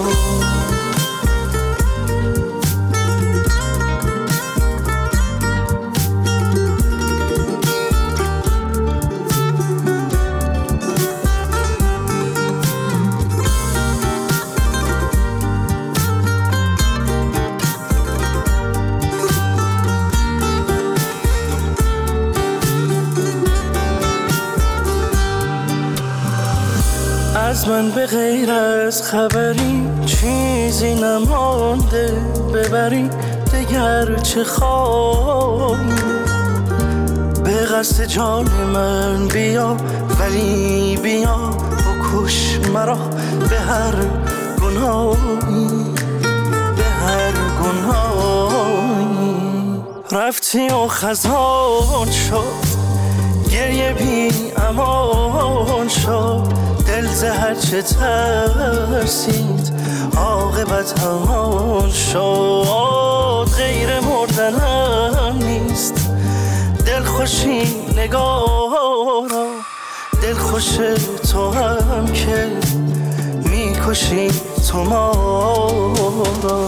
از از من به غیر از خبری چیزی نمانده، ببری دگر چه خواهی؟ به قصد جان من بیا، ولی بیا بکش مرا به هر گناهی، به هر گناهی. رفتی و خزان شد، گریه بی امان شد، دل زهر چه ترسید عاقبت همان شد. غیر مردنم نیست دلخوشی نگارا، دلخوش تو هم که میکشی تو ما را.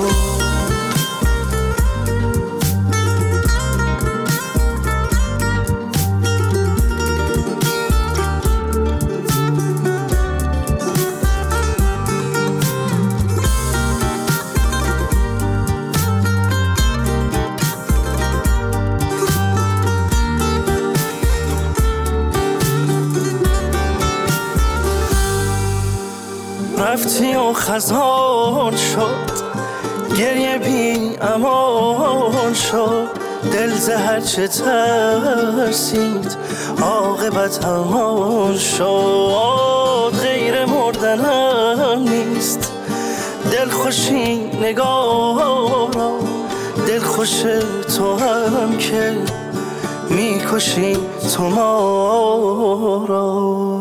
رفتی و خزان شد، گریه بی امان شد، دل زهر چه ترسید عاقبت همان شد. غیر مردنم نیست دلخوشی نگارا، دلخوش تو هم که میکشی تو ما را.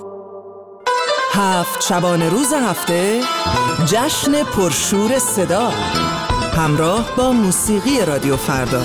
7 شبانه روز هفته جشن پرشور صدا همراه با موسیقی رادیو فردا.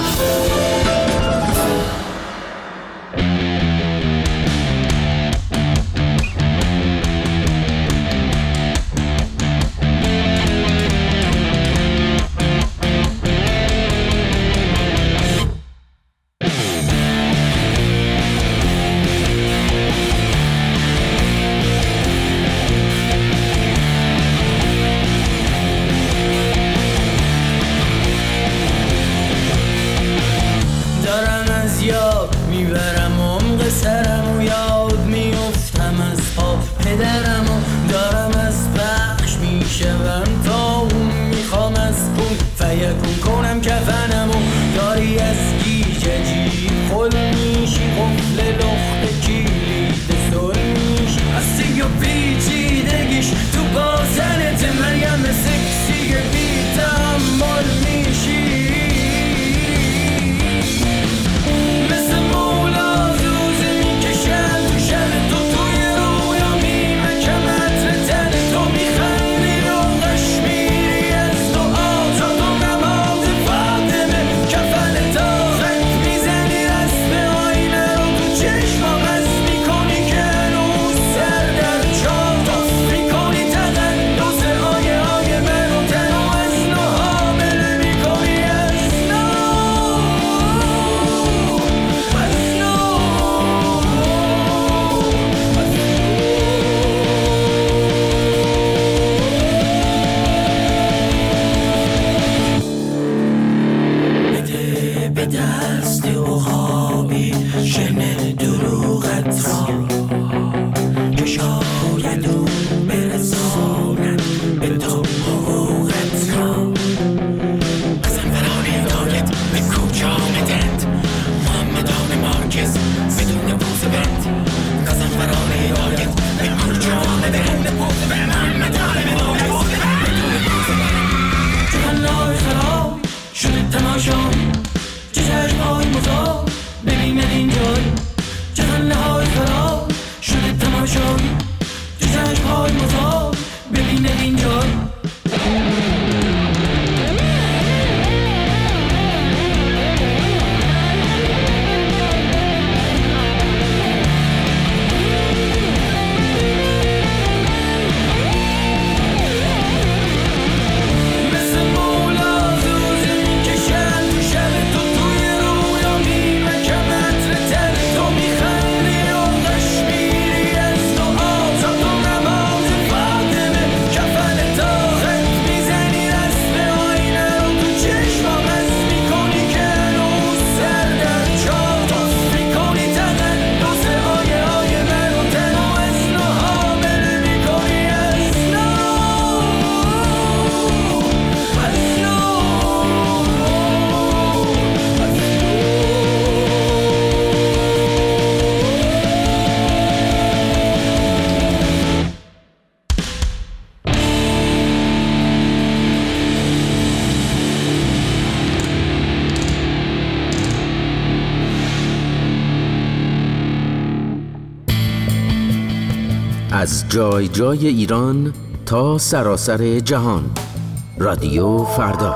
از جای جای ایران تا سراسر جهان. رادیو فردا.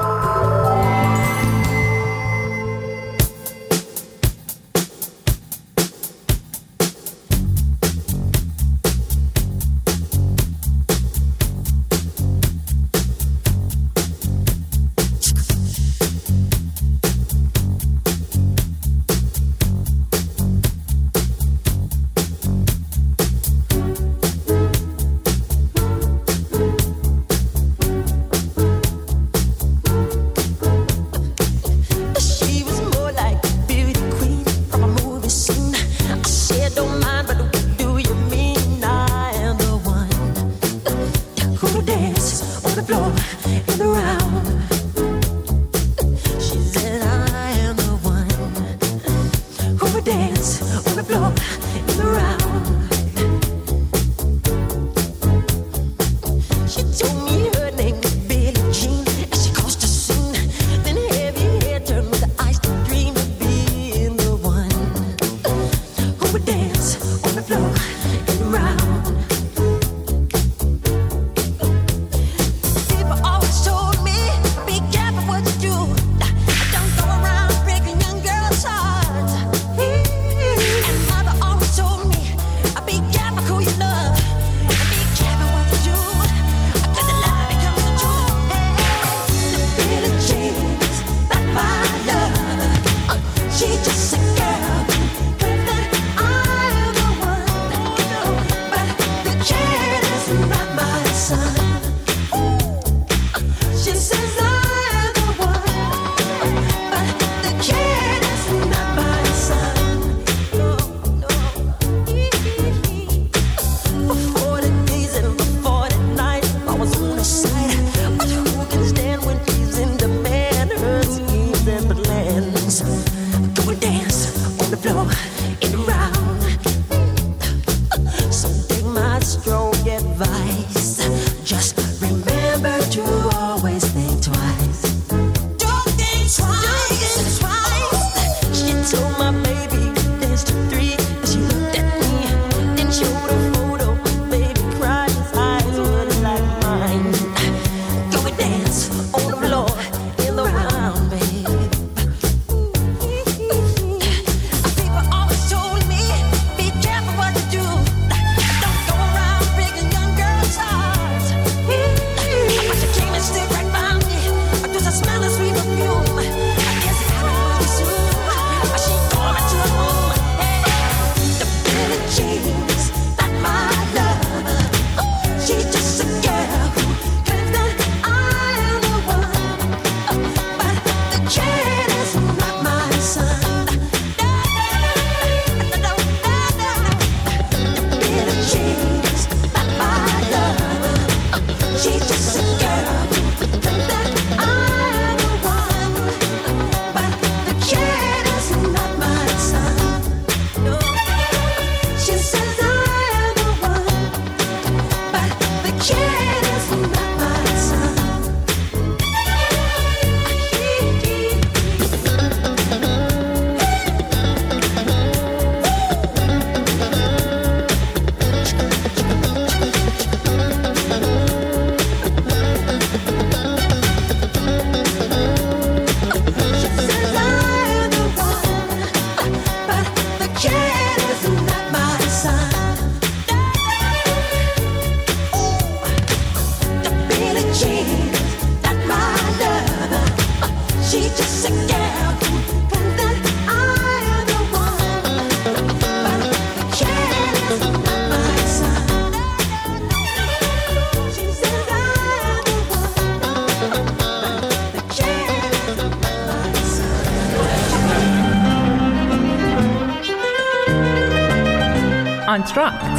آنتراکت.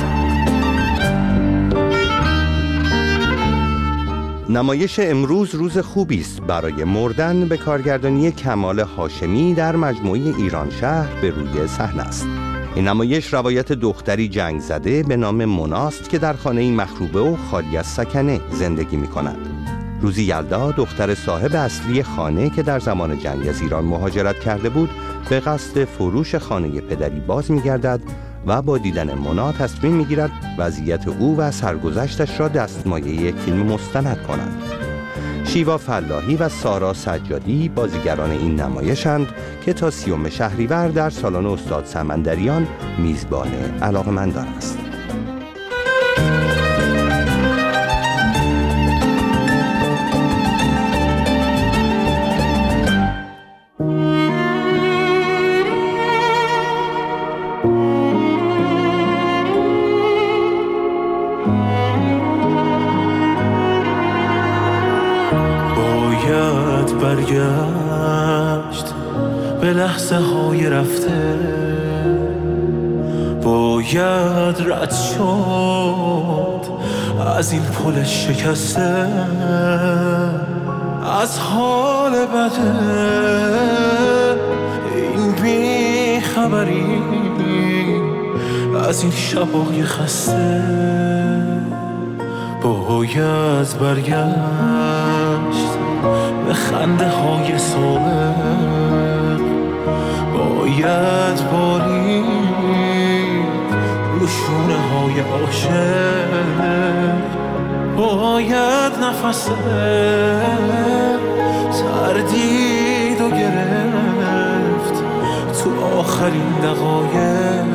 نمایش امروز روز خوبی است برای مردن به کارگردانی کمال هاشمی در مجموعه ایران شهر به روی صحنه است. این نمایش روایت دختری جنگ زده به نام مناست که در خانه‌ای مخروبه و خالی از سکنه زندگی می‌کند. روزی یلدا دختر صاحب اصلی خانه که در زمان جنگ از ایران مهاجرت کرده بود به قصد فروش خانه پدری باز می‌گردد و با دیدن مونا تصمیم میگیرد وضعیت او و سرگذشتش را دستمایه یک فیلم مستند کنند. شیوا فلاحی و سارا سجادی بازیگران این نمایشند که تا 30 شهریور در سالن استاد سمندریان میزبان علاقه‌مندان است.
برگشت به لحظه های رفته، باید رد شد از این پل شکسته، از حال بده این بی خبری، از این شبای خسته. باید برگشت به خنده های سابق، باید بارید رو شونه های عاشق، باید نفس تردید و گرفت تو آخرین دقایق.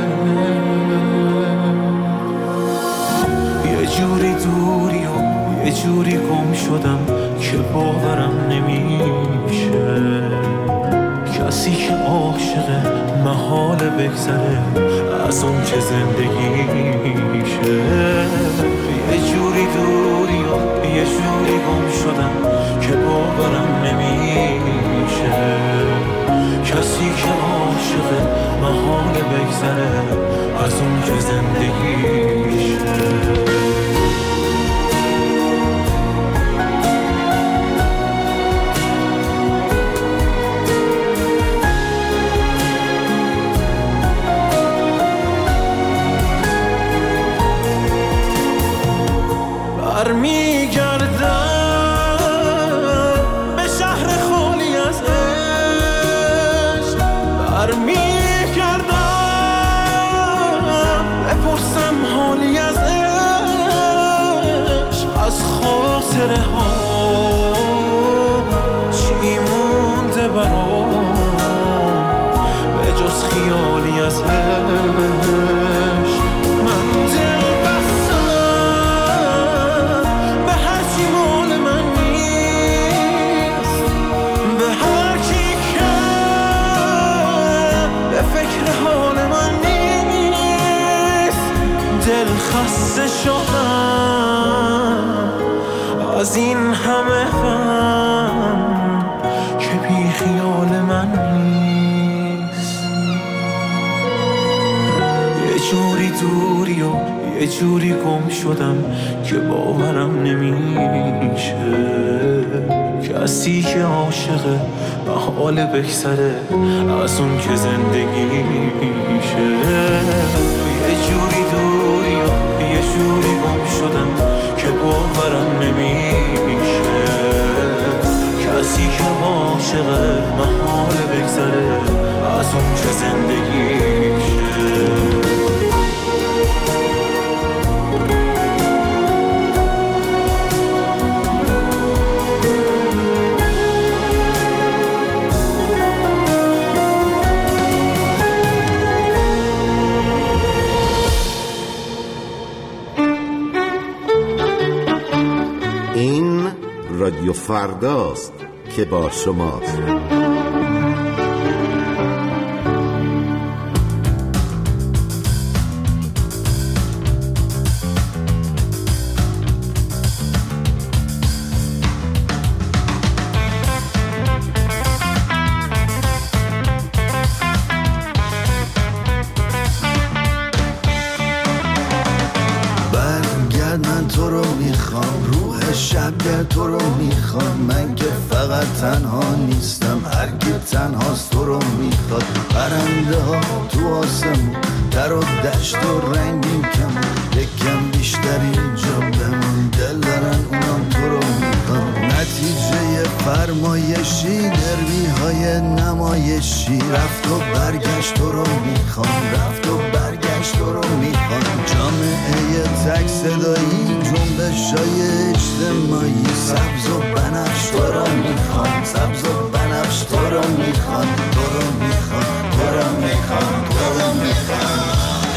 یه جوری دوری و یه جوری گم شدم که باورم نمیشه، کسی که عاشق محال بگذره از اون که زندگیشه. یه جوری دوری و یه جوری گم شدم که باورم نمیشه، کسی که عاشق محال بگذره از اون که زندگیشه. برمیگردم به شهر خالی از عشق، برمیگردم بپرسم حالی از عشق، از خاطره ها چی مونده برام به جز خیالی از عشق. من دل بستم به هر چی مال من نیست، به هر کی که به فکر حال من نیست. دل خسته شدم از این همه غم که بی خیال من نیست. یه جوری دوری و یه جوری گم شدم که باورم نمیشه، کسی که عاشقه محال بگذره از اون که زندگیشه. یه جوری دوری و یه جوری گم شدم که باورم نمیشه، کسی که عاشقه محال بگذره از اون که زندگیشه.
رادیو فرداست که با شماست.
تو رو میخوام، من که فقط تنها نیستم، هر که تنهاست تو رو میخواد. پرنده ها تو آسمون، در و دشت و رنگین کمون، یکم بیشتر اینجا بمون، دل دارن اونم تو رو میخواد. نتیجه فرمایشی، دروی های نمایشی، رفت و برگشت تو رو میخوام، رفت و برگشت تو سبز و بنفش تو رو میخوان، سبز و بنفش تو رو میخوان، تو رو میخوان، تو رو میخوان، تو رو میخوان.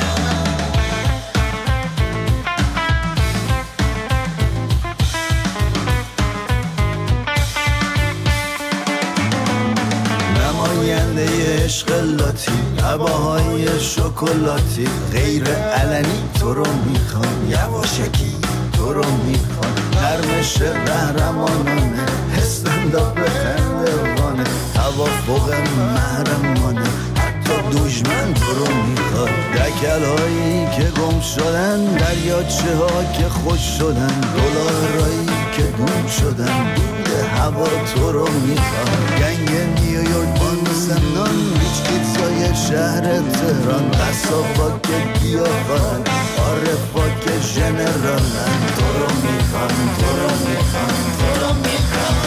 نماینده عشق لاتی، هواهای شکلاتی، غیر علنی تو رو میخوان، یواشکی تو رو میخوان، نرمش قهرمانانه، استنداپ خندوانه، توافق محرمانه، حتی دشمن تو رو میخواد، دکل هایی که گم شدن، دریاچه ها که خوش شدن، دلارایی که دون شدن، دود هوا تو رو میخواد، گنگ نیویورک بانوسنان، بیچ پیتزای شهر تهران، قصابا که گیاهخوارن، عارفا که ژنرالن، تو رو میخوان، تو رو میخوان، تو رو میخوان.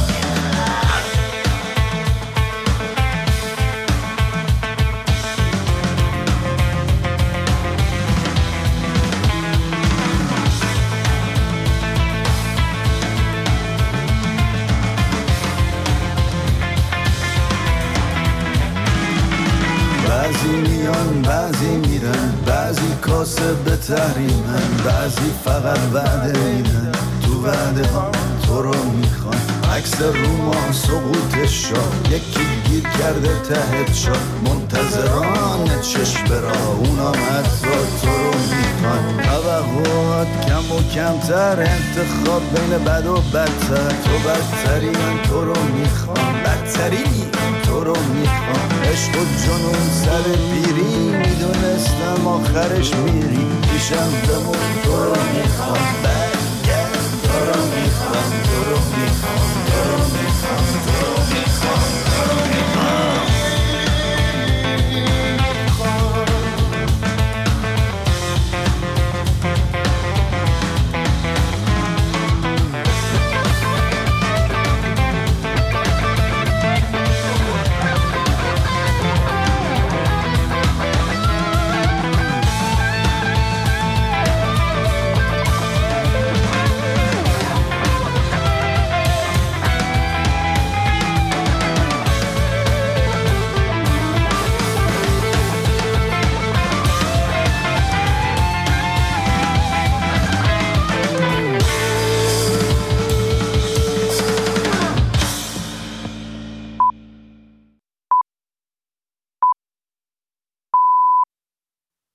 بعضی میان بعضی میرن، بعضی کاسه به تحریمن، بعضی فقط وعده میدن، تو وعده ها تو رو میخوان، عکس روما سقوط شاه، یکی گیر کرده ته چاه، منتظران چشم برا، اونا حتی تو رو میخوان، توقعات کم و کمتر، انتخاب بین بد و بدتر، تو بدتری من تو رو میخوان، بدتری تو رو میخوان، عشق و جنون سر پیری، میدونستم آخرش میری، پیشم بمون تو رو میخوان، برگرد تو رو میخوان.